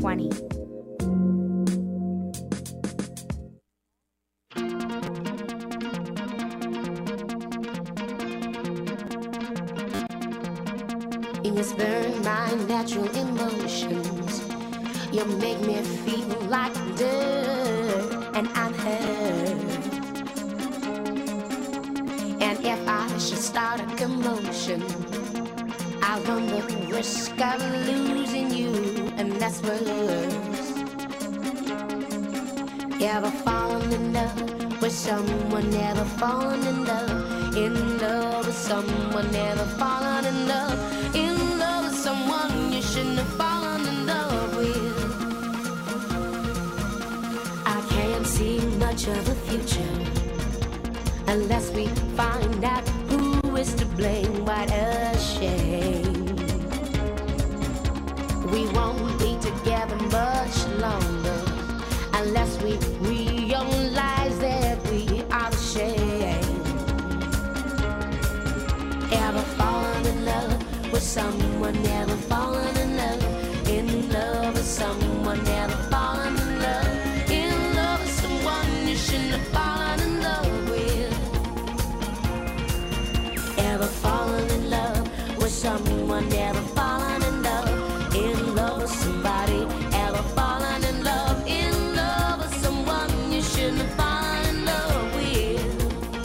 2020. You spurn my natural emotions. You make me feel like dirt, and I'm hurt. And if I should start a commotion, I run the risk of losing you, and that's worse. Ever fallen in love with someone? Never fallen in love with someone. Never fallen in love with someone you shouldn't have fallen in love with. I can't see much of a future unless we find out who is to blame. What a shame. We won't be together much longer unless we realize that we are ashamed. Ever fallen in love with someone? Never fallen in love with someone. Never fallen in love with someone you shouldn't have fallen in love with. Ever fallen in love with someone? Never fallen in love with somebody. Ever fallen in love with someone you shouldn't have fallen in love with.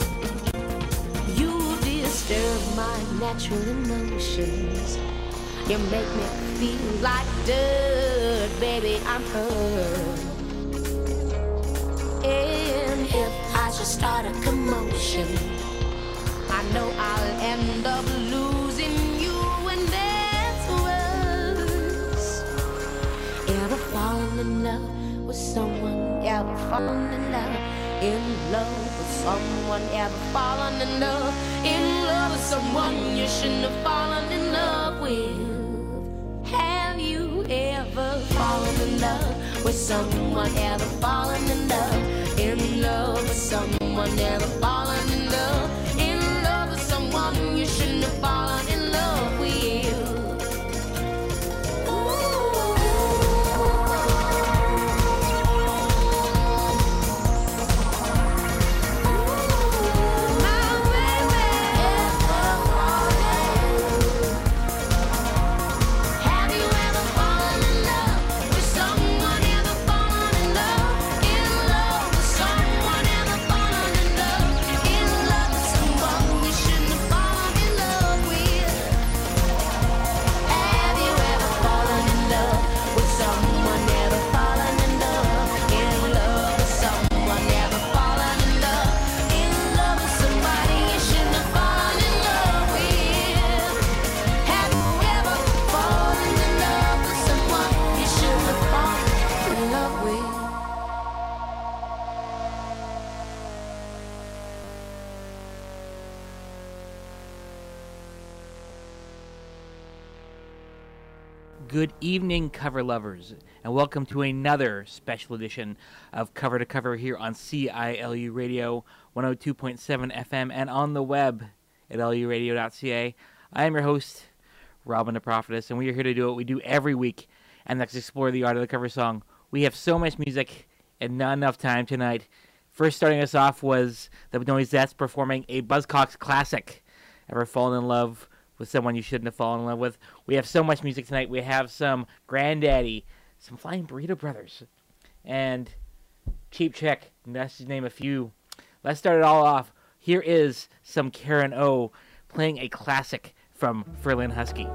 You disturb my natural emotions. You make me feel like dirt, baby, I'm hurt. And if I should start a commotion, I know I'll end up losing you, and that's worse. Ever fallen in love with someone? Ever fallen in love with someone? Ever fallen in love with someone you shouldn't have fallen in love with? Have you ever fallen in love with someone? Ever fallen in love with someone? Ever fallen in love with someone you shouldn't have fallen in love with? Good evening, cover lovers, and welcome to another special edition of Cover to Cover here on CILU Radio 102.7 FM and on the web at luradio.ca. I am your host, Robin the Prophetess, and we are here to do what we do every week, and that's explore the art of the cover song. We have so much music and not enough time tonight. First starting us off was the Noisettes performing a Buzzcocks classic, Ever Fallen in Love with Someone You Shouldn't Have Fallen in Love With. We have so much music tonight. We have some Granddaddy, some Flying Burrito Brothers, and Cheap Trick, and that's to name a few. Let's start it all off. Here is some Karen O playing a classic from Ferlin Husky.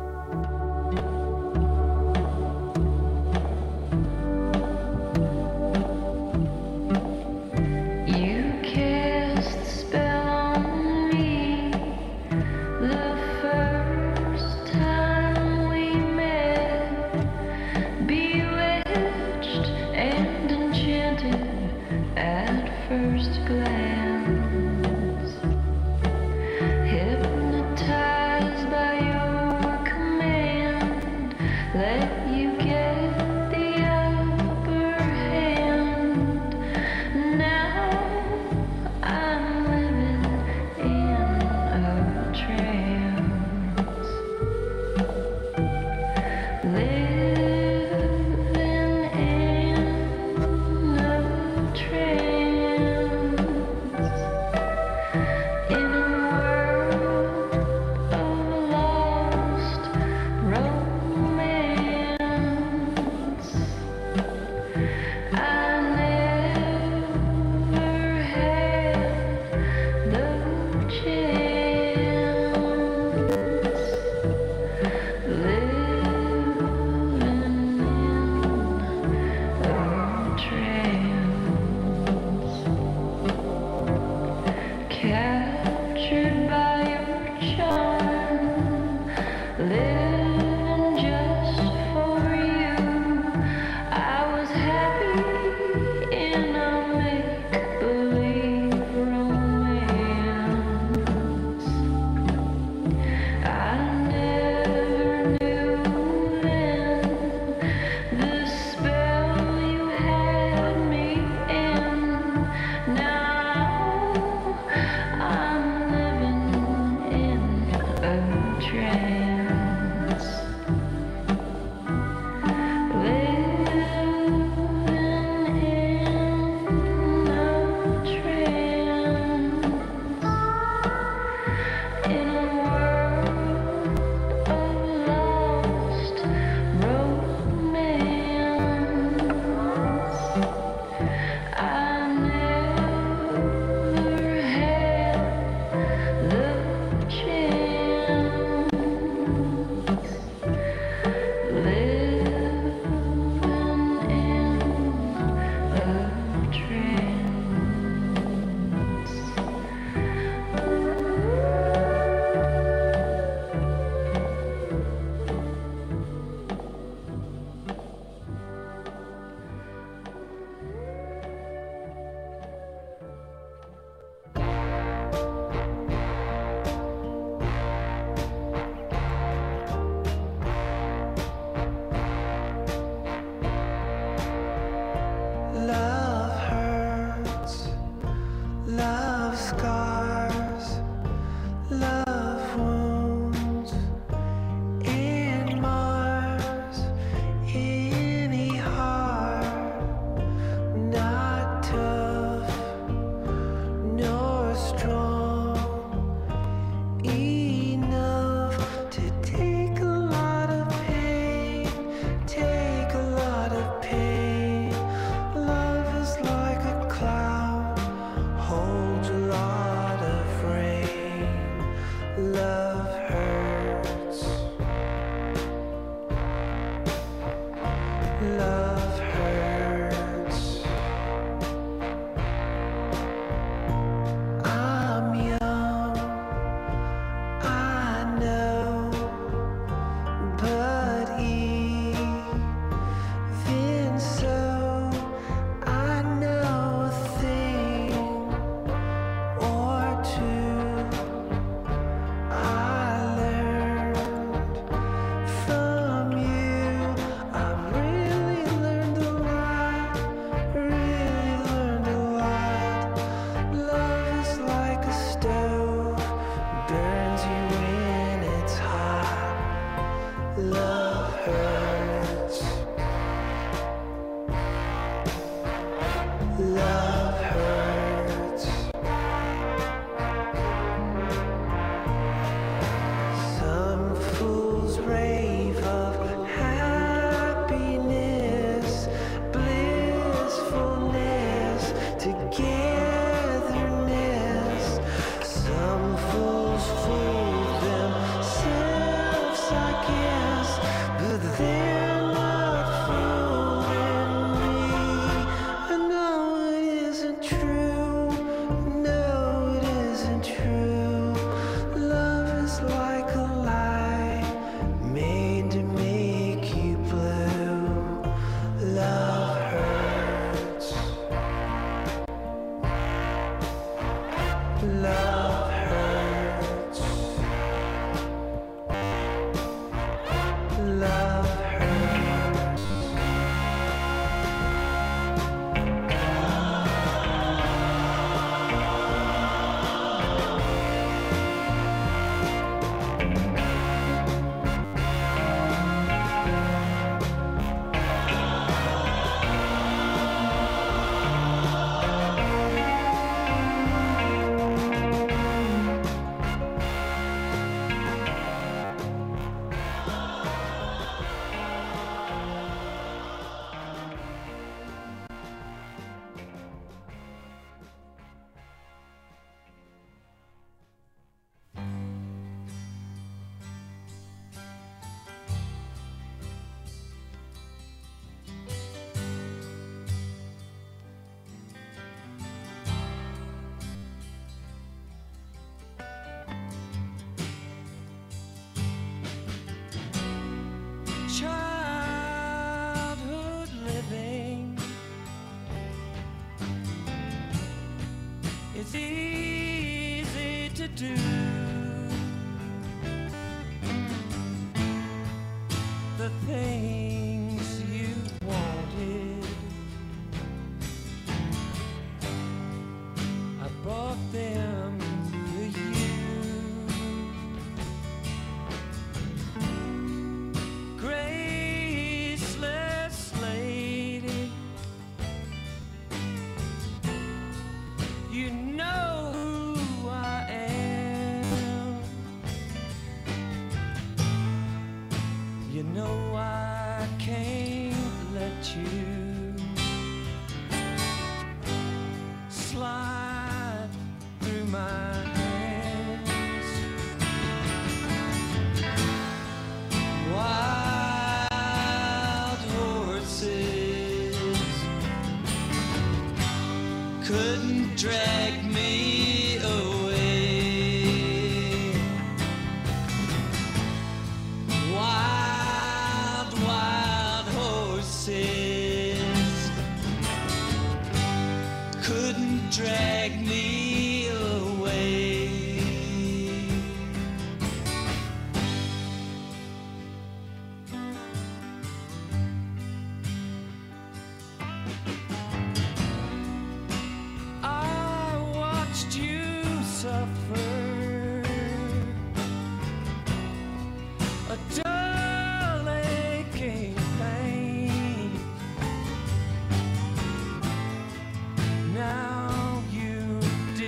Hypnotized by your command, let you get the upper hand. Now I'm living in a trance, living It's easy to do. The things you wanted, I bought them for you. Graceless lady, you know who I am. You know I can't let you slide through my hands. Wild horses couldn't drag me away. Wild, wild horses couldn't drag me away. I watched you suffer a dull aching pain. Now you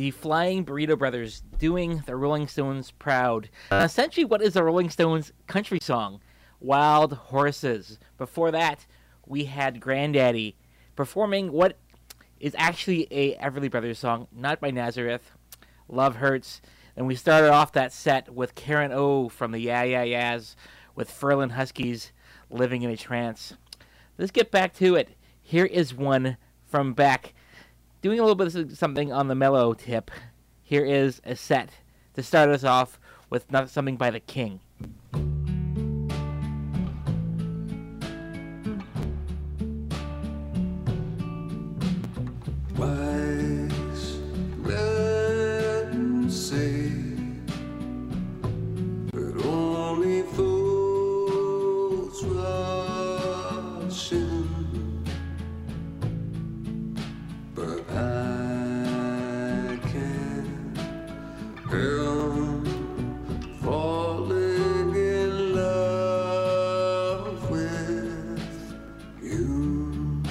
the Flying Burrito Brothers doing the Rolling Stones proud. Essentially, what is the Rolling Stones country song? Wild Horses. Before that, we had Grandaddy performing what is actually a Everly Brothers song, not by Nazareth, Love Hurts. And we started off that set with Karen O from the Yeah Yeah Yeahs with Ferlin Huskies, Living in a Trance. Let's get back to it. Here is one from Beck, doing a little bit of something on the mellow tip. Here is a set to start us off with something by The King. Wise men say that only fools rush in, but I can't help falling in love with you.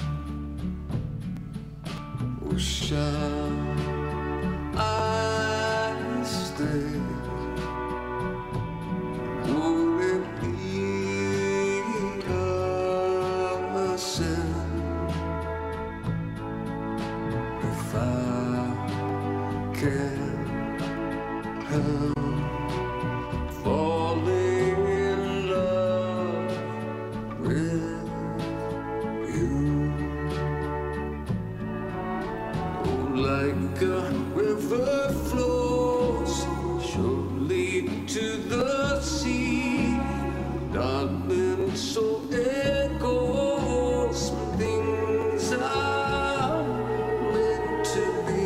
Or shall I stay? Would it be a sin if I can't help falling in love with you? Like a river flows surely to the sea, darling, so it goes. Some things are meant to be.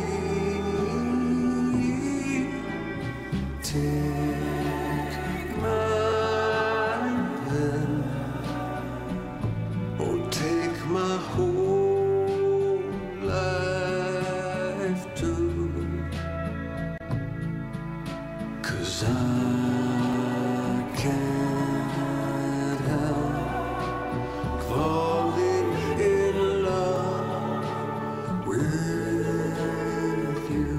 Take my hand, oh, take my whole life too, 'cause I can't help falling in love with you.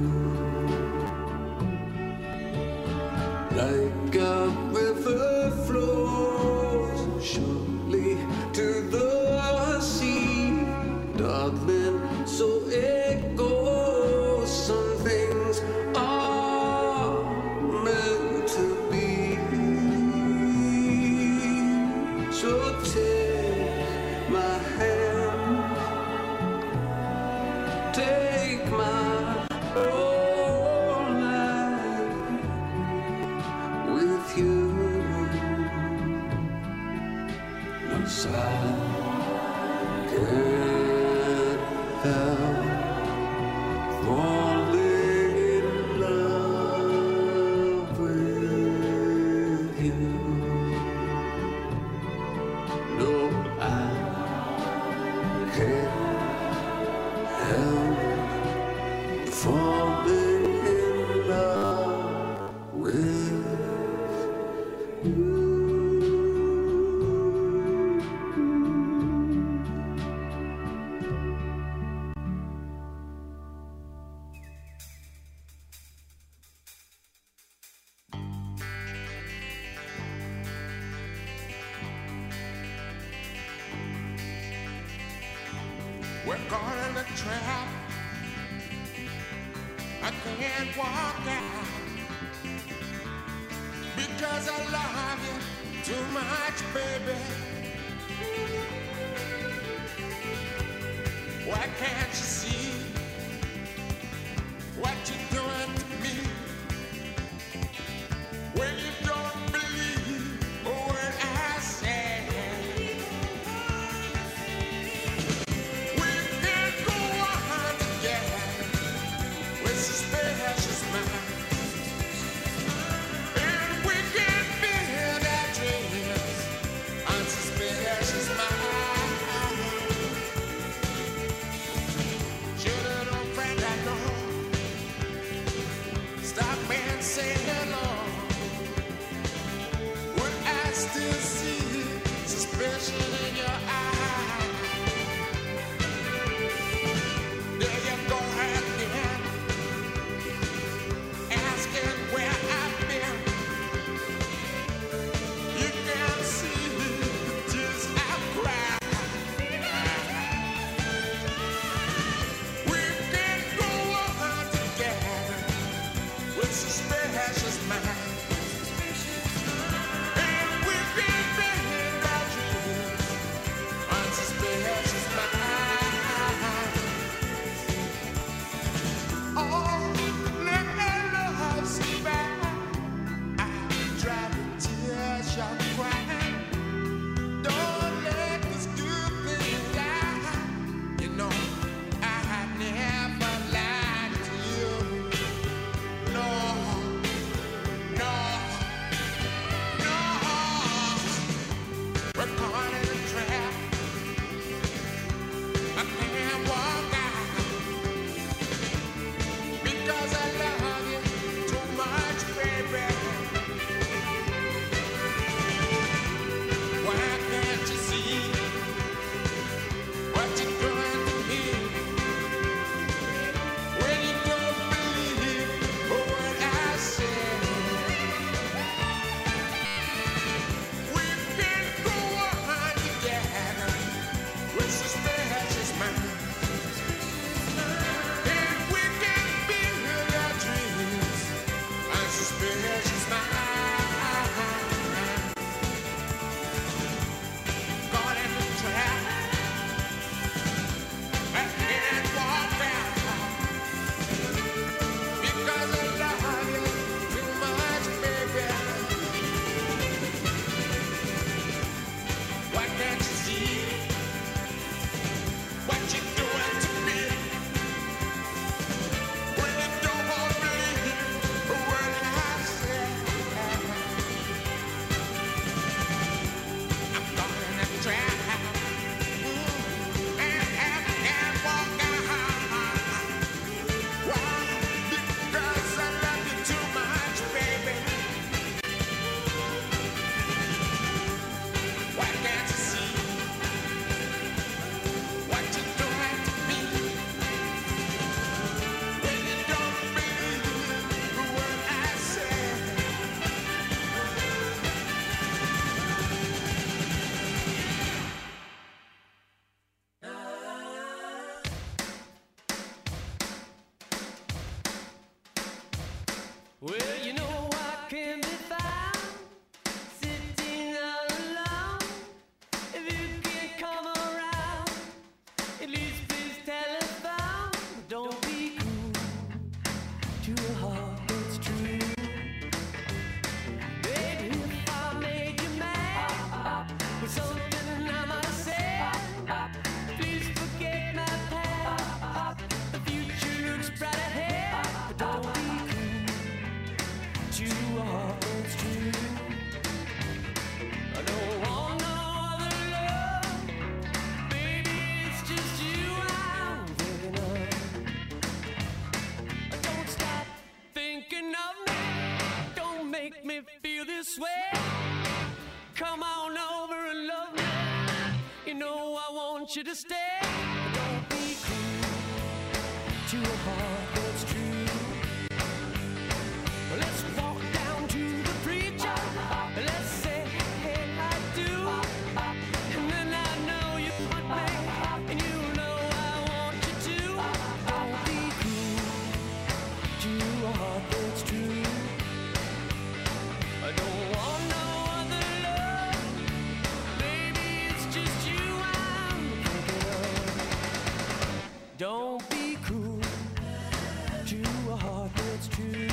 Like a river flows surely to the sea, darling, so it goes. Some things are meant to be. So take my hand, take my whole life with you. 'Cause I can't help falling in love with you. No, I can't help falling in love with you. We're caught in a trap. I can't walk out because I love you too much, baby. Why can't you see what you're doing to me? When you don't believe a word I say. We can go on together with suspicious minds, and we can build our dreams on suspicious minds. your crying. Don't let this good thing die. You know I never lied to you. No, no, no. We're caught in a trap. I can't walk out because I love you too much, baby. Why can't you see what you're doing to me when you don't believe what I say? We can go on together with suspicious minds, and we can build our dreams on suspicious minds. Caught in the trap, I can't walk out because I love you too much, baby. Why can't you see what you're doing to me when you don't believe what I say? I'm caught in a trap, and I can't walk out. Why? Because I love you too much, baby. Why can't you see what you're doing to me when you don't believe what I say? Well, you know I can be found sitting all alone. If you can't come around, at least please telephone. Don't be cruel to a heart that's true. Baby, if I made you mad with something I might say, please forget my past. The future looks bright ahead, but don't be cruel to a heart that's true. I don't want no other love, baby, it's just you I'm thinking of. Don't stop thinking of me, don't make me feel this way. Come on over and love me, you know I want you to stay. Don't be cruel to a heart that's true. Let's walk down to the preacher. Let's say, hey, I do. And then I know you want me, and you know I want you to. Don't be cruel to a heart that's true. I don't want no other love, baby, it's just you I'm thinking of. Don't be cruel to a heart that's true.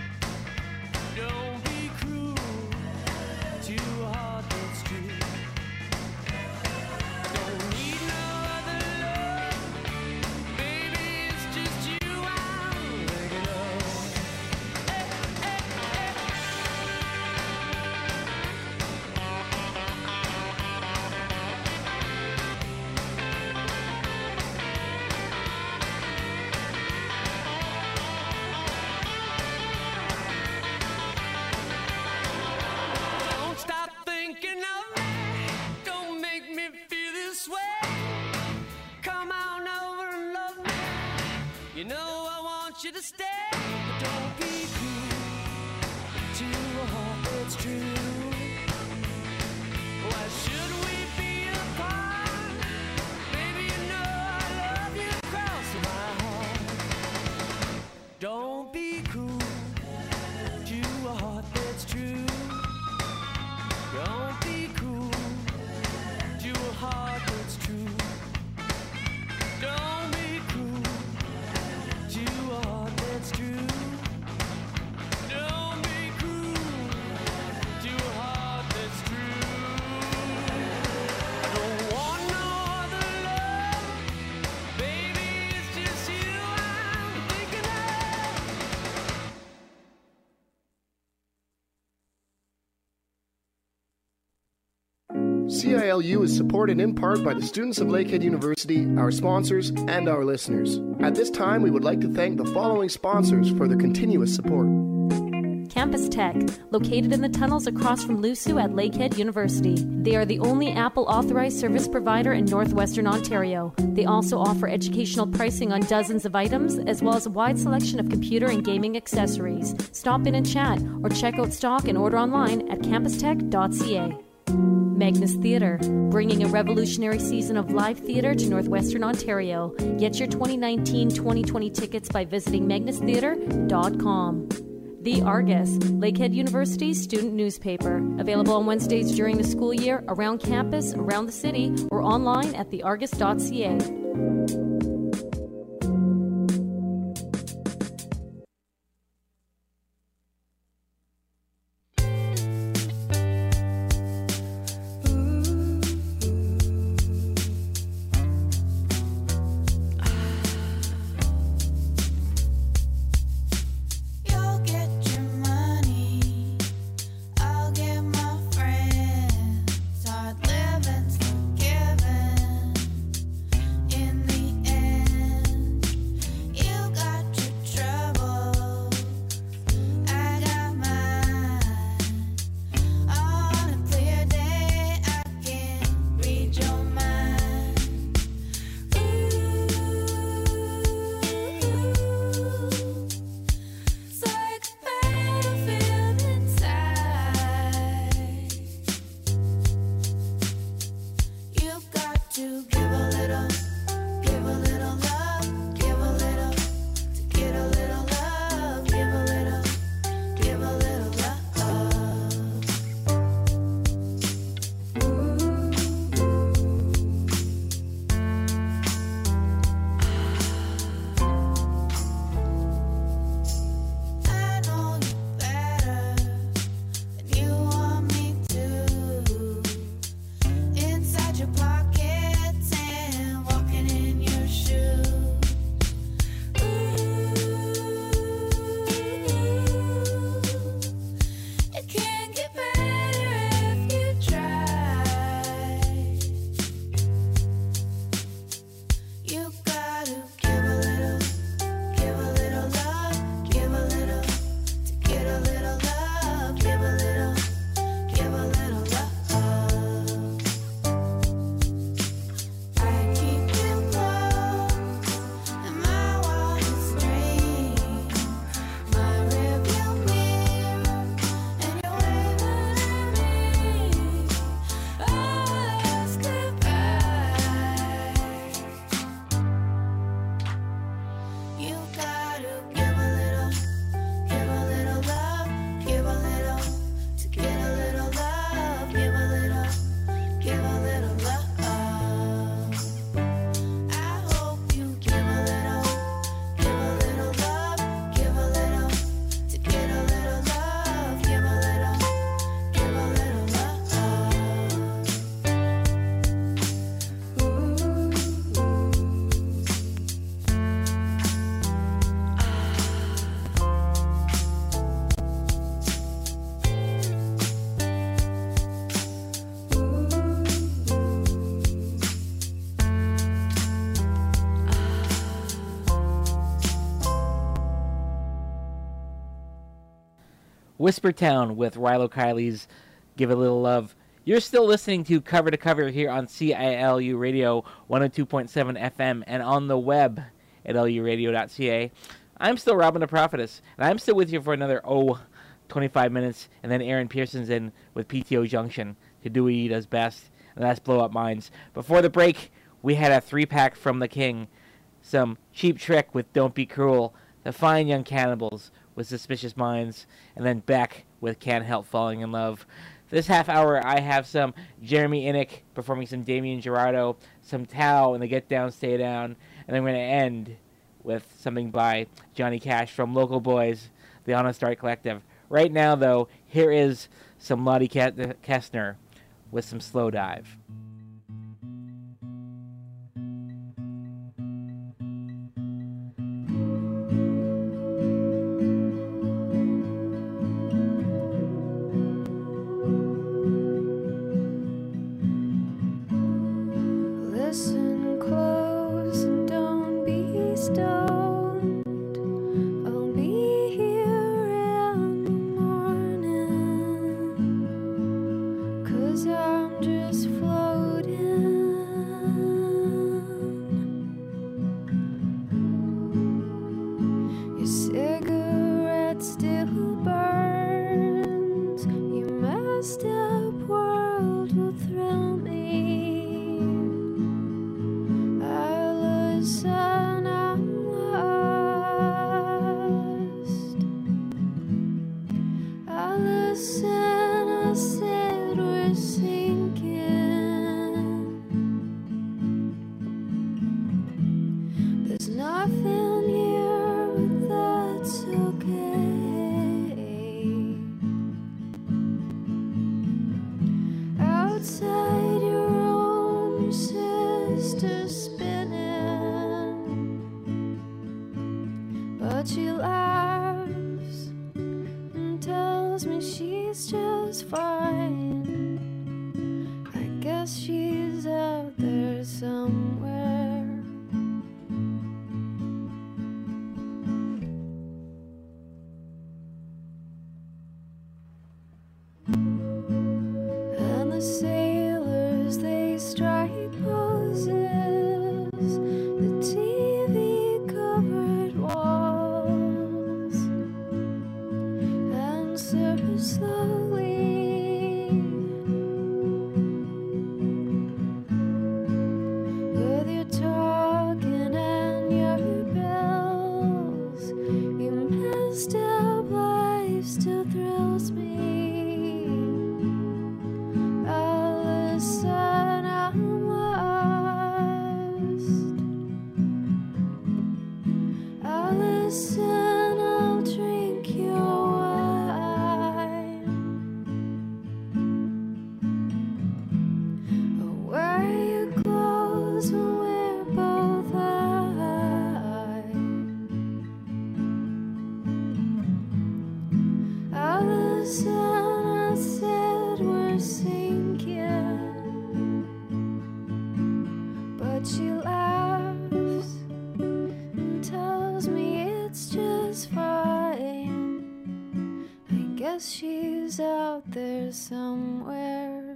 Don't be cruel to a heart that's true. Don't need no other love, baby, it's just you I'm thinking of. Hey, hey, hey. Don't stop thinking of me, don't make me feel this way. Come on over and love me, you know I want you to stay. But don't be cruel to a heart that's true. Why should we be apart? Baby, you know I love you across my heart. Don't be cruel to a heart that's true. Don't be cruel to a heart that's true. Don't be cruel to a heart that's true. Don't be cruel to a heart that's CILU is supported in part by the students of Lakehead University, our sponsors, and our listeners. At this time, we would like to thank the following sponsors for their continuous support. Campus Tech, located in the tunnels across from LUSU at Lakehead University. They are the only Apple authorized service provider in northwestern Ontario. They also offer educational pricing on dozens of items, as well as a wide selection of computer and gaming accessories. Stop in and chat, or check out stock and order online at campustech.ca. Magnus Theatre, bringing a revolutionary season of live theatre to northwestern Ontario. Get your 2019-2020 tickets by visiting magnustheatre.com. The Argus, Lakehead University's student newspaper. Available on Wednesdays during the school year, around campus, around the city, or online at theargus.ca. You'll get your money, I'll get my friends. Hard living's forgiven in the end. You got your trouble, I got mine. On a clear day, I can read your mind. It's like a battlefield inside. You've got to give a little love, give a little to get a little love, give a little love. I know you better than you want me to. Inside your pockets and walking in your shoes. It can't get better if you try. You gotta give a little love, give a little to get a little love, give a little love. I keep you close in my wildest dreams, my rearview mirror, and you're waving at me. Oh, let's goodbye. You gotta give a little love, give a little to get a little love, give a little love. I hope you give a little love, give a little to get a little love, give a little love. Whisper Town with Rilo Kiley's Give a Little Love. You're still listening to Cover to Cover here on CILU Radio 102.7 FM and on the web at luradio.ca. I'm still Robin the Prophetess, and I'm still with you for another 25 minutes, and then Aaron Pearson's in with PTO Junction to do what he does best, and that's blow up minds. Before the break, we had a 3-pack from the King, some Cheap Trick with Don't Be Cruel, the Fine Young Cannibals with Suspicious Minds, and then back with Can't Help Falling in Love. This half hour, I have some Jeremy Innick performing some Damien Gerardo, some Tao and the Get Down, Stay Down, and I'm going to end with something by Johnny Cash from Local Boys, the Honest Art Collective. Right now, though, here is some Lottie Kestner with some Slow Dive. stoned, I'll be here in the morning, 'cause I'm just floating. Your cigarette still burns. Your messed up world will thrill me. I listen, I'm lost. I listen, I said we're sinking. There's nothing here, but that's okay. Outside your room, your sister's spinning, but she laughs and tells me she's just fine. I guess she's out there somewhere. And the sailors, they strike poses, the TV covered walls, answer slowly. With your talking and your bells, your messed up life still thrills me. I'll listen, I'm lost. I'll listen, I'll drink your wine. I'll wear your clothes when we're both high. I'll listen, I said we're sinking, but she laughs and tells me it's just fine. I guess she's out there somewhere.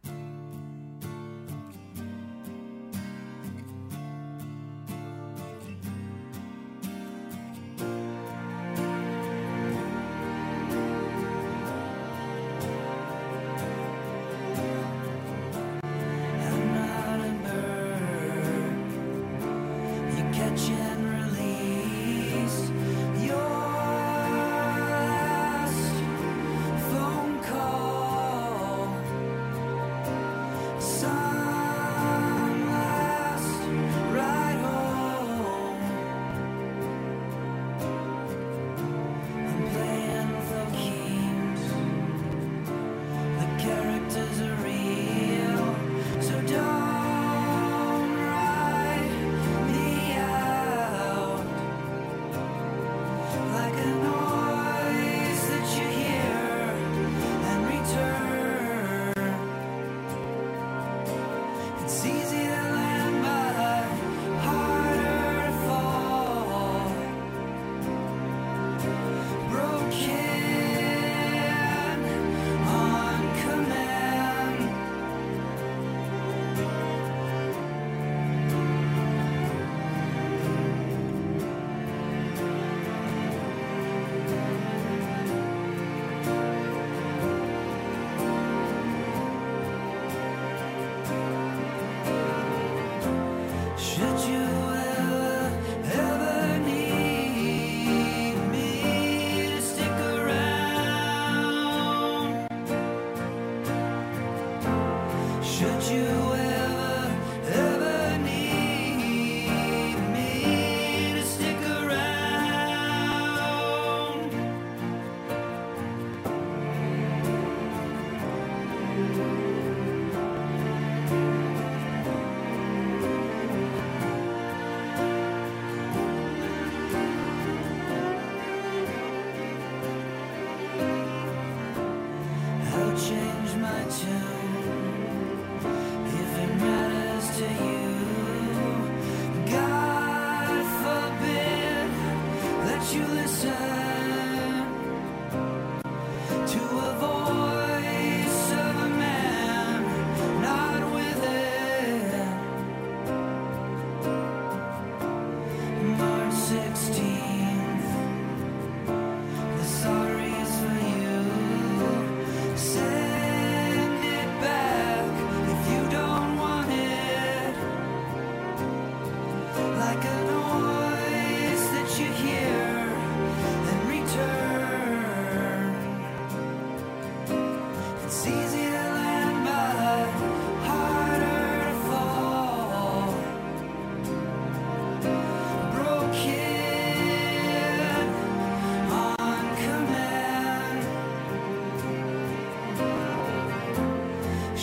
I'm not a bird. You catch and release. Your last phone call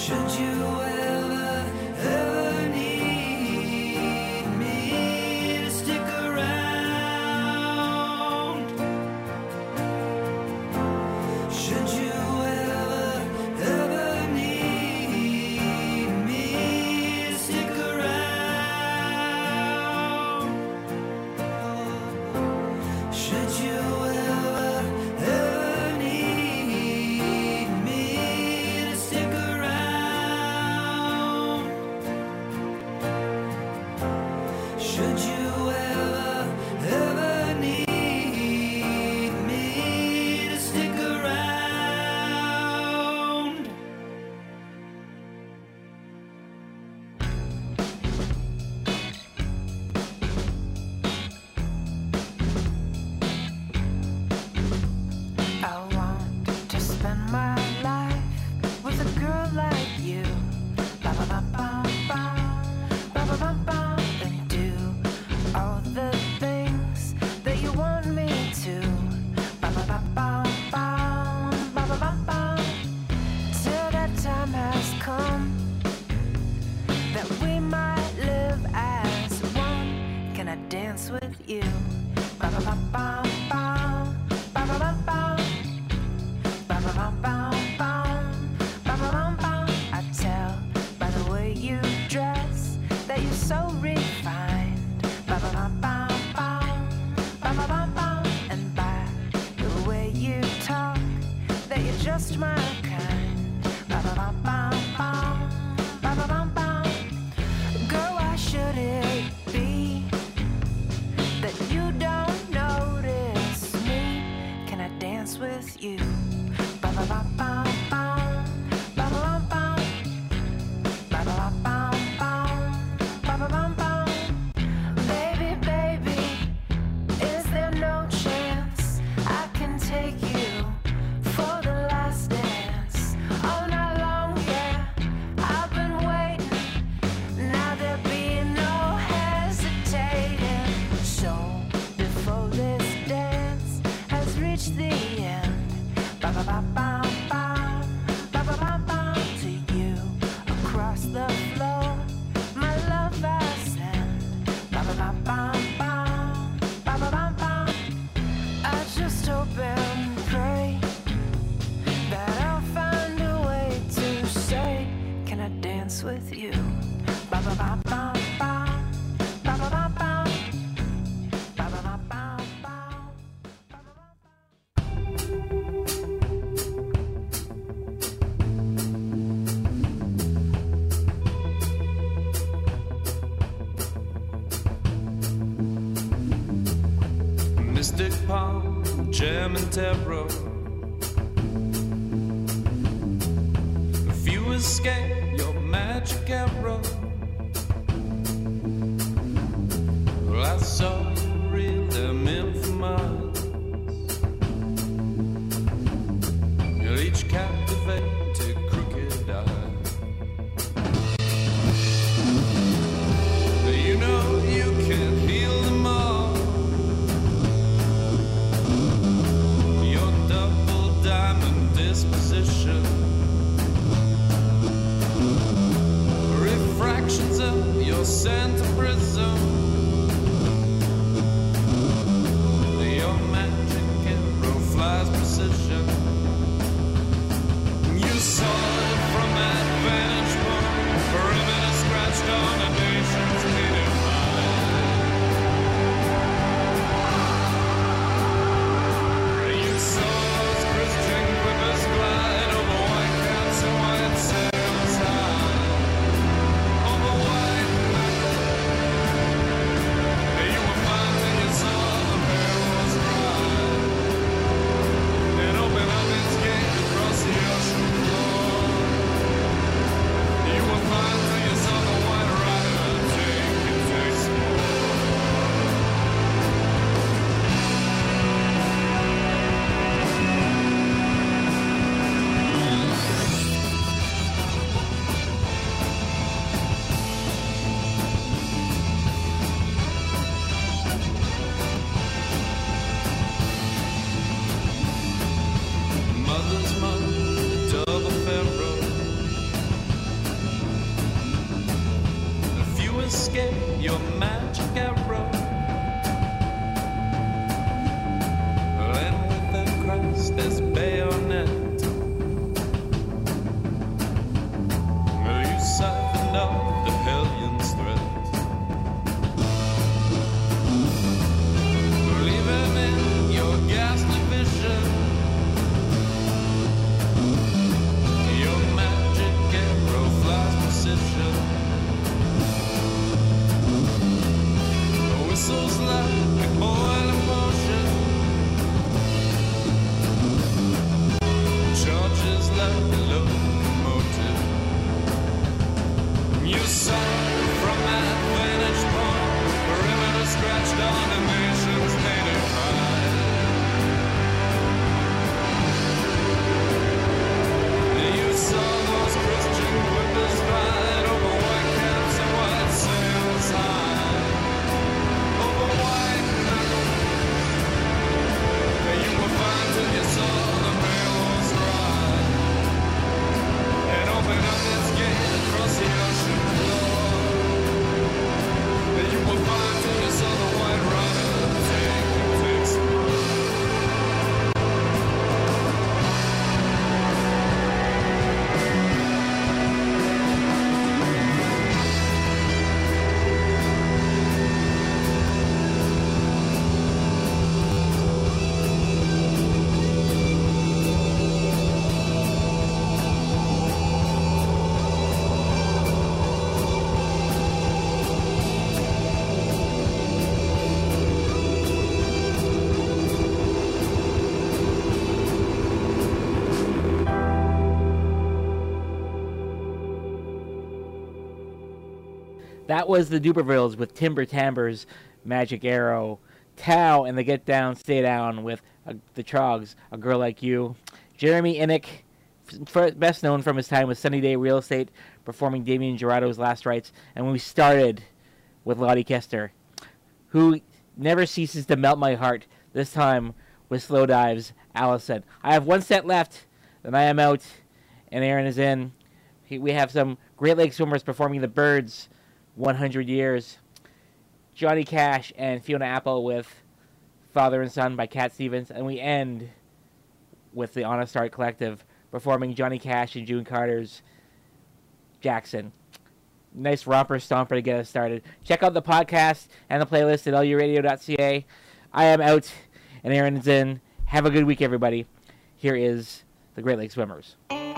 Should you ever need me to stick around? Should you ever need me to stick around? Should you ever need me to stick around? Should you ever need me to stick around? I want to spend my life with a girl like you. Ba ba ba ba ba, ba ba ba ba, and do all the things that you want me to. Ba ba ba ba ba, ba ba ba ba. Till that time has come that we might live as one. Can I dance with you? Ba ba ba ba ba, ba ba ba ba. Ba ba ba ba ba, ba ba ba ba. I tell by the way you dress that you're so refined. Ba ba ba ba ba, ba ba ba ba. And by the way you talk that you're just my kind. Ba ba ba ba ba, ba ba ba ba. Girl, why should it be that you don't notice me? Can I dance with you? Ba ba ba ba ba, ba ba ba ba, ba ba ba ba ba, ba ba ba ba. Baby, baby, is there no chance I can take you for the last dance? All night long, yeah, I've been waiting. Now there'll be no hesitating. So before this dance has reached the end, ba ba ba ba ba, ba ba ba ba. To you across the floor, my love I send. Ba ba ba ba ba, ba ba ba ba. I just hope and pray that I'll find a way to say, can I dance with you? Ba ba ba ba ba, ba ba ba ba, ba ba ba ba ba. Mystic Palm, Jam and Terror. If you escape your magic arrow, well, I saw you reel them infamous. You'll each captivate a crooked eye. You know you can heal them all. Your double diamond disposition, refractions of your center prism. get your magic arrow. And with that cross, this bayonet, you siphoned off the hellion's threat. Leaving in your ghastly vision, your magic arrow flies precision. Whistles like a boiling potion, charges like a locomotive. You saw from that vantage point, perimeter scratched on the nation's native pride. You saw those Christian whippers ride over white caps and white sails high, over white knuckles. You were fine till you saw the mail's ride and open up its gate across the ocean floor. You were fine till you saw the white rider take some. That was the Dupervilles with Timber Tamber's Magic Arrow. Tao and the Get Down, Stay Down with the Trogs, A Girl Like You. Jeremy Innick, best known from his time with Sunny Day Real Estate, performing Damien Gerardo's Last Rites. And we started with Lottie Kester, who never ceases to melt my heart, this time with Slow Dive's Allison. I have one set left, then I am out, and Aaron is in. We have some Great Lakes swimmers performing the Birds' 100 Years. Johnny Cash and Fiona Apple with Father and Son by Cat Stevens. And we end with the Honest Art Collective performing Johnny Cash and June Carter's Jackson. Nice romper stomper to get us started. Check out the podcast and the playlist at luradio.ca. I am out and Aaron is in. Have a good week, everybody. Here is the Great Lakes Swimmers.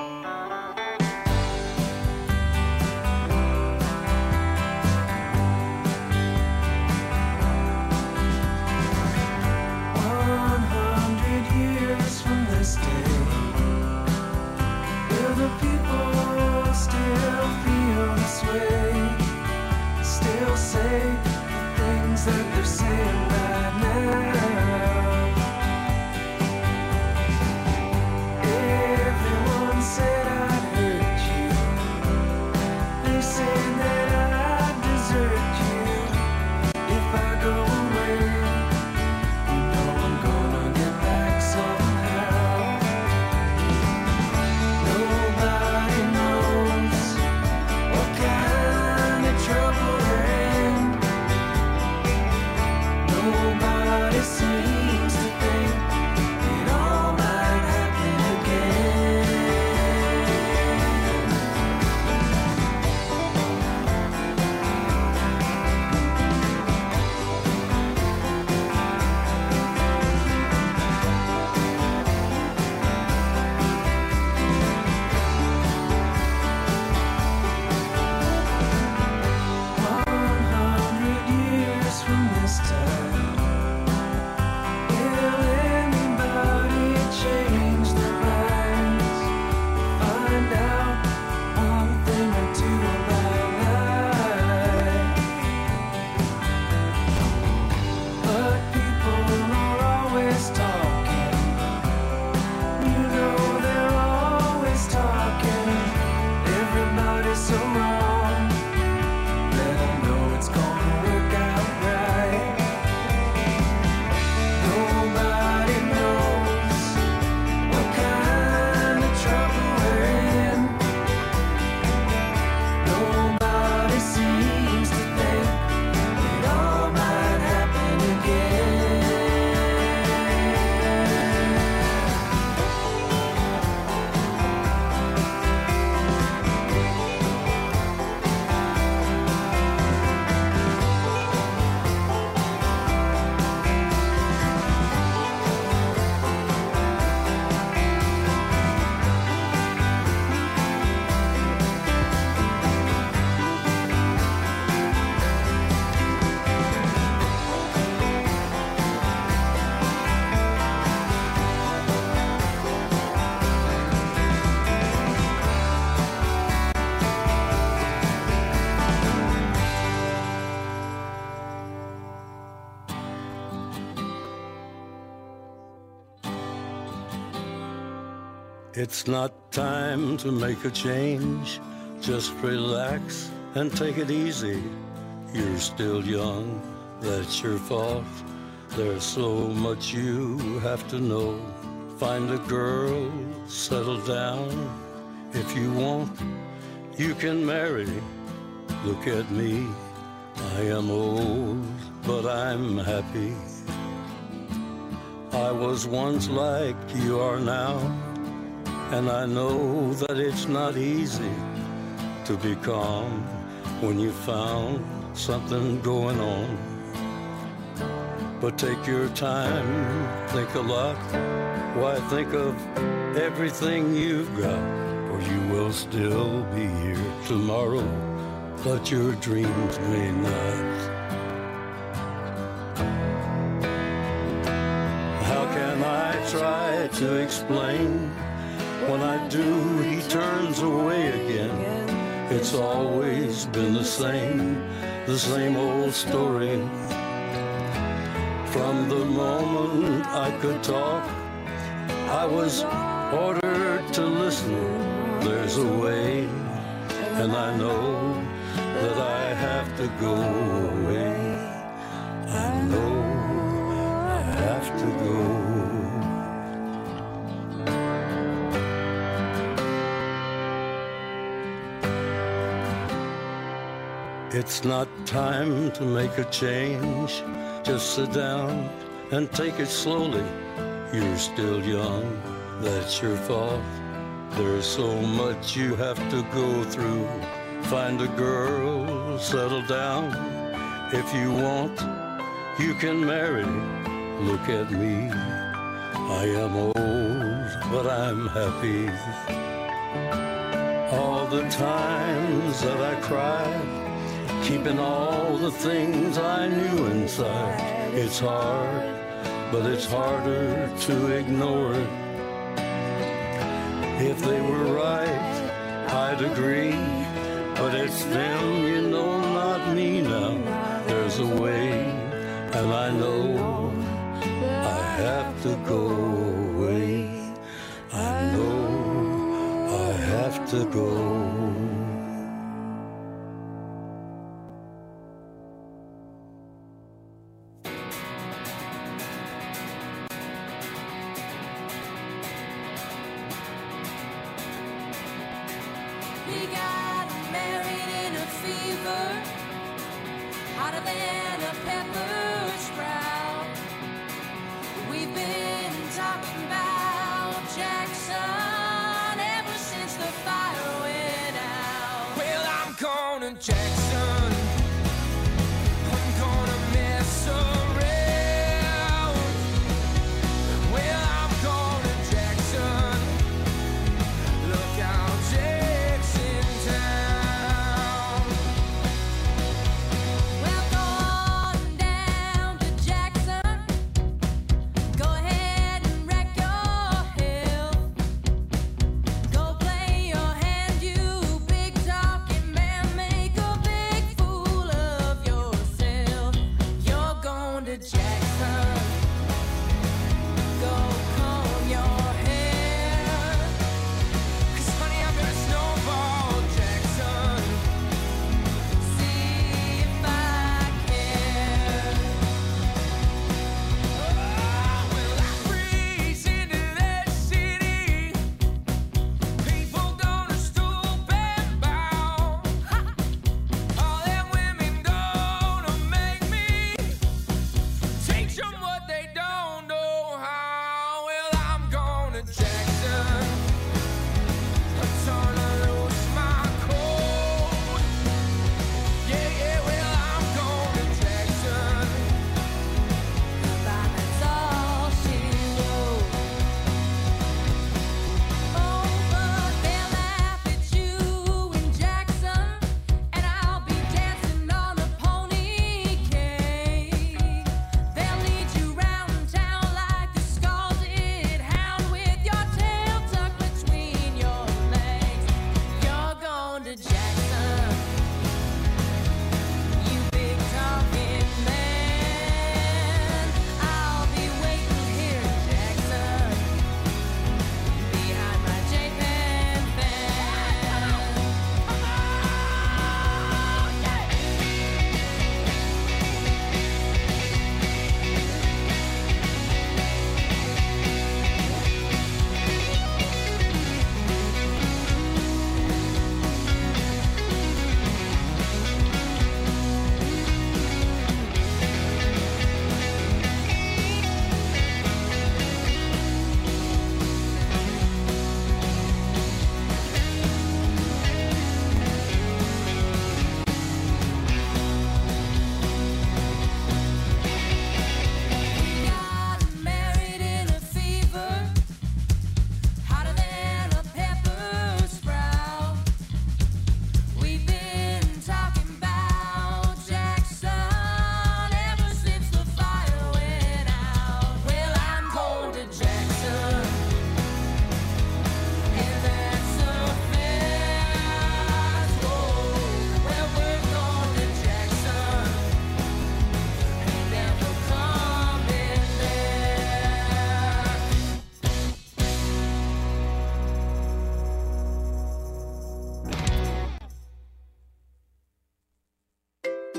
Still say the things that they're saying right now. Everyone said I'd hurt you. They say that I'd desert you if I go away. You know I'm gonna get back somehow. Nobody knows what kind of trouble we're in. Nobody seems to think it all might happen again. Seems to think It's not time to make a change. Just relax and take it easy. You're still young, that's your fault. There's so much you have to know. Find a girl, settle down. If you want, you can marry. Look at me, I am old, but I'm happy. I was once like you are now, and I know that it's not easy to be calm when you found something going on. But take your time, think a lot. Why, think of everything you've got, or you will still be here tomorrow, but your dreams may not. How can I try to explain? When I do, he turns away again. It's always been the same old story. From the moment I could talk, I was ordered to listen. There's a way, and I know that I have to go away. I know I have to go. It's not time to make a change. Just sit down and take it slowly. You're still young, that's your fault. There's so much you have to go through. Find a girl, settle down. If you want, you can marry. Look at me, I am old, but I'm happy. All the times that I cried, keeping all the things I knew inside. It's hard, but it's harder to ignore it. If they were right, I'd agree, but it's them, you know, not me now. There's a way, and I know I have to go away. I know I have to go. We got married in a fever, hotter than a pepper sprout. We've been talking about Jackson ever since the fire went out. Well, I'm going to Jackson. I'm gonna mess around. Well, I'm going to Jackson. Look out, Jackson town. Well, go on down to Jackson. Go ahead and wreck your health. Go play your hand, you big talking man. Make a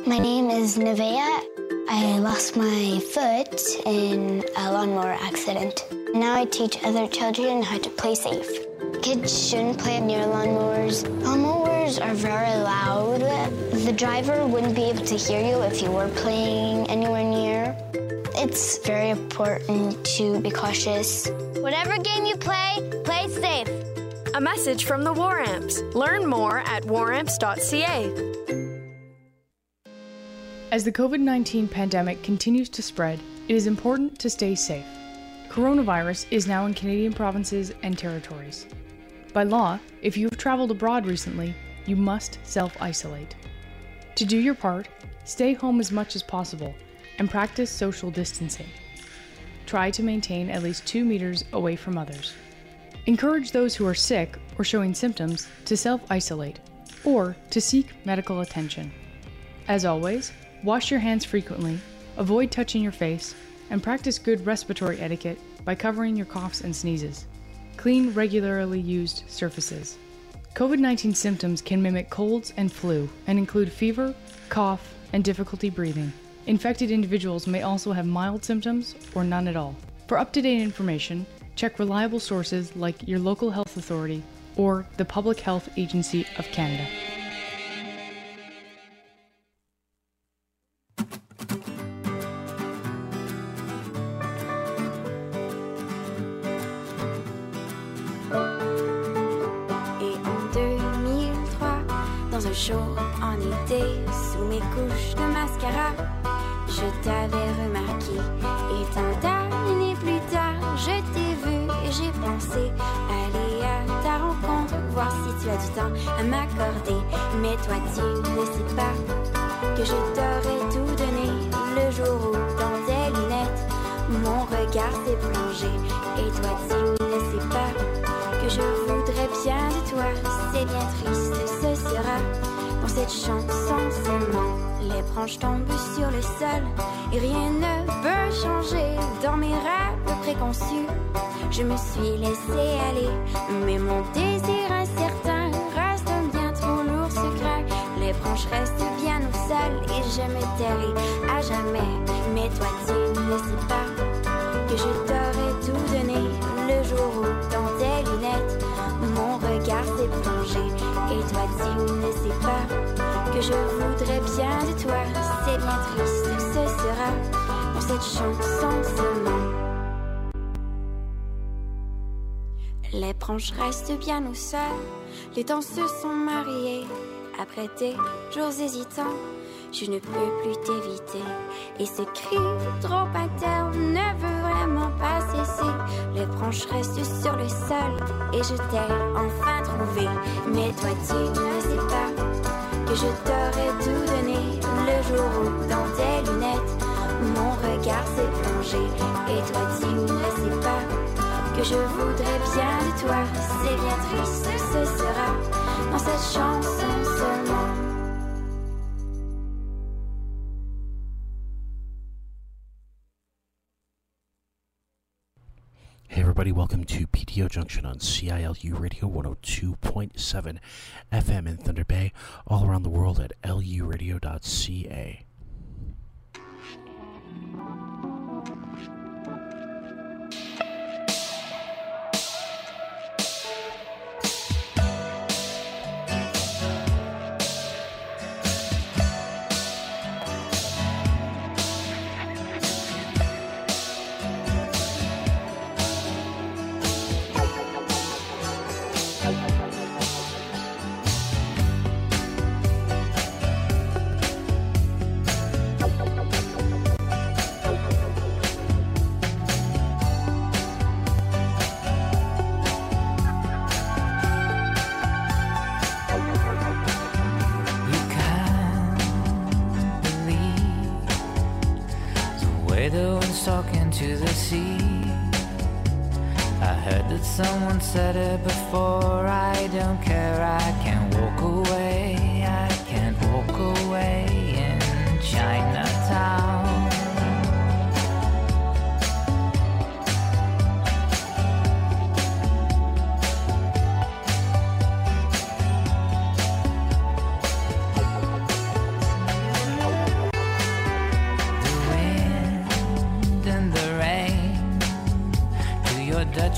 My name is Nevaeh. I lost my foot in a lawnmower accident. Now I teach other children how to play safe. Kids shouldn't play near lawnmowers. Lawnmowers are very loud. The driver wouldn't be able to hear you if you were playing anywhere near. It's very important to be cautious. Whatever game you play, play safe. A message from the War Amps. Learn more at waramps.ca. As the COVID-19 pandemic continues to spread, it is important to stay safe. Coronavirus is now in Canadian provinces and territories. By law, if you have traveled abroad recently, you must self-isolate. To do your part, stay home as much as possible and practice social distancing. Try to maintain at least 2 meters away from others. Encourage those who are sick or showing symptoms to self-isolate or to seek medical attention. As always, wash your hands frequently, avoid touching your face, and practice good respiratory etiquette by covering your coughs and sneezes. Clean regularly used surfaces. COVID-19 symptoms can mimic colds and flu and include fever, cough, and difficulty breathing. Infected individuals may also have mild symptoms or none at all. For up-to-date information, check reliable sources like your local health authority or the Public Health Agency of Canada. Chaud en été, sous mes couches de mascara, je t'avais remarqué. Et tant d'années plus tard, je t'ai vu et j'ai pensé aller à ta rencontre, voir si tu as du temps à m'accorder. Mais toi, tu ne sais pas que je t'aurais tout donné le jour où, dans tes lunettes, mon regard s'est plongé. Et toi, tu ne sais pas que je voudrais bien de toi. C'est bien triste, ce sera pour cette chanson seulement. Les branches tombent sur le sol et rien ne peut changer. Dans mes rêves préconçus, je me suis laissé aller, mais mon désir incertain reste un bien trop lourd secret. Les branches restent bien au sol et je me tairai à jamais. Mais toi tu ne sais pas que je t'aurais tout donné le jour où, dans tes lunettes, mon regard s'est plongé. Et toi tu ne sais pas que je voudrais bien de toi. C'est bien triste, ce sera pour cette chanson seulement. Les branches restent bien au sol, les temps se sont mariés. Après tes jours hésitants, je ne peux plus t'éviter. Et ce cri trop interne ne veut vraiment pas cesser. Les branches restent sur le sol et je t'ai enfin trouvé. Mais toi tu ne sais pas que je t'aurais tout donné le jour où, dans tes lunettes, mon regard s'est plongé. Et toi tu ne sais pas que je voudrais bien de toi. C'est bien triste, ce sera dans cette chanson seulement. Hey everybody, welcome to PTO Junction on CILU Radio 102.7 FM in Thunder Bay, all around the world at luradio.ca. Talking to the sea. I heard that someone said it before. I don't care, I can't walk away. I can't walk away in Chinatown.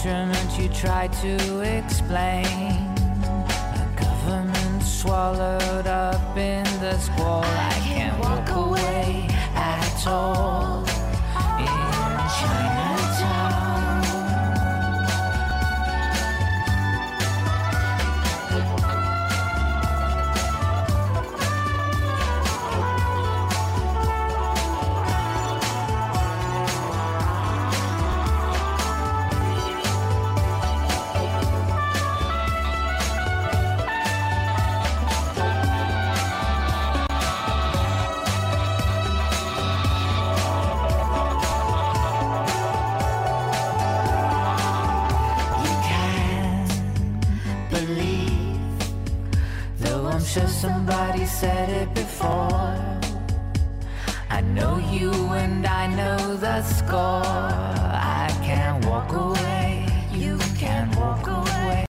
detriment you try to explain. A government swallowed up in the squall. I can't walk away at all in Chinatown. Sure somebody said it before. I know you and I know the score. I can't walk away, you can't walk away.